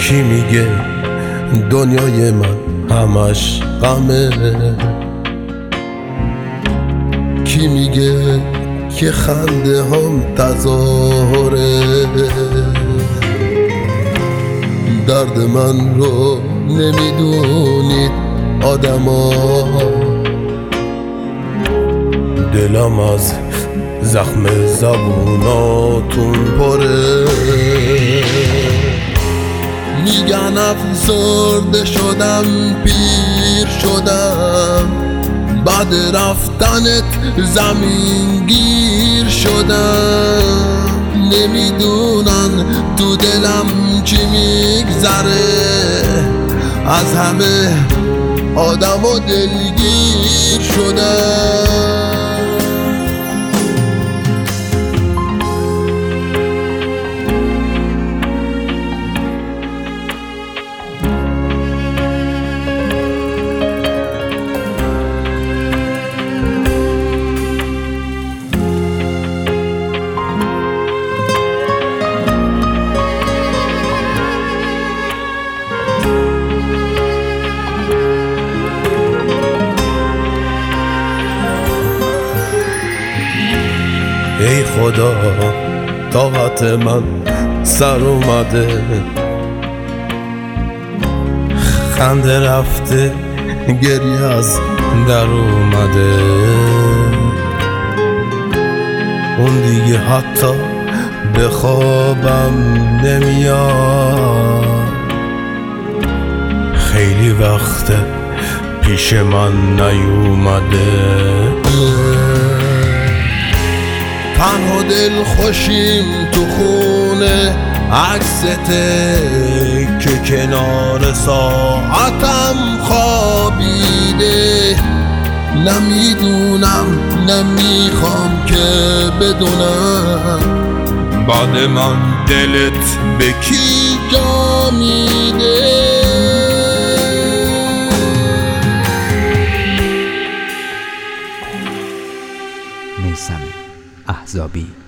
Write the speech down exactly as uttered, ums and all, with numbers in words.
کی میگه دنیای من همش غمه؟ کی میگه که خنده هم تظاهره؟ درد من رو نمیدونید آدما، دلم از زخم زبوناتون پره. میگن افسرده شدم، پیر شدم، بعد رفتنت زمین گیر شدم. نمیدونن تو دلم چی میگذره، از همه آدم و دلگیر شدم. ای خدا طاقت من سر اومده، خنده رفته گریه از در اومده. اون دیگه حتی به خوابم نمیاد، خیلی وقته پیش من نیومده. تنها دل خوشیم تو خونه عکسته که کنار ساعتم خوابیده. نمیدونم نمیخوام که بدونم بعد من دلت به کی جا میده. میثم احزابی.